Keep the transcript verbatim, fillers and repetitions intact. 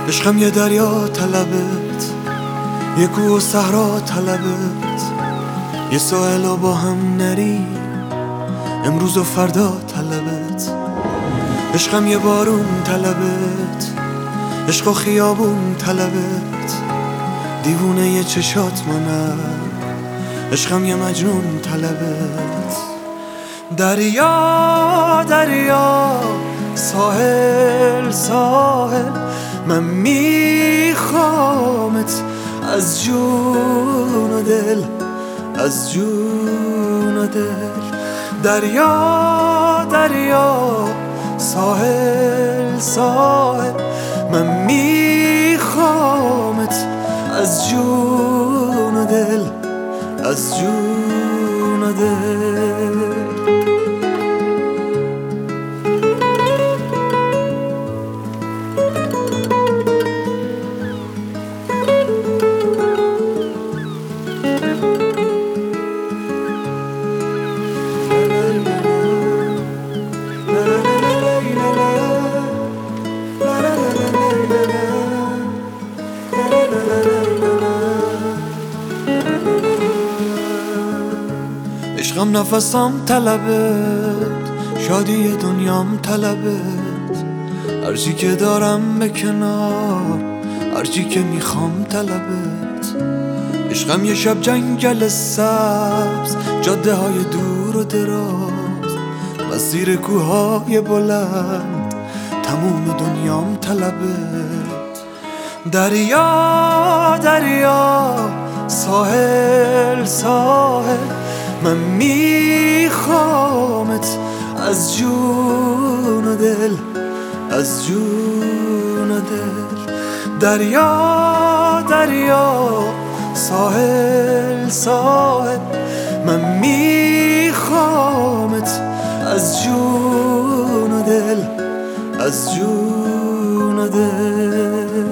عشقم یه دریا طلبت، یه کوه و صحرا طلبت، یه ساحل و با هم نریم امروز و فردا طلبت. عشقم یه بارون طلبت، عشق و خیابون طلبت، دیوونه یه چشات منم، عشقم یه مجنون طلبت. دریا دریا ساحل ساحل، من میخوامت از جون و دل، از جون و دل. دریا دریا ساحل ساحل، من میخوامت از جون و دل، از جون و دل. عشقم نفسم طلبت، شادی دنیام طلبت، هرچی که دارم به کنار، هرچی که میخوام طلبت. عشقم یه شب جنگل سبز، جاده های دور و دراز، مسیر کوههای بلند، تموم دنیام طلبت. دریا دریا ساحل ساحل، من میخوامت از جون و دل، از جون و دل. دریا دریا ساحل ساحل، من میخوامت از جون و دل، از جون و دل.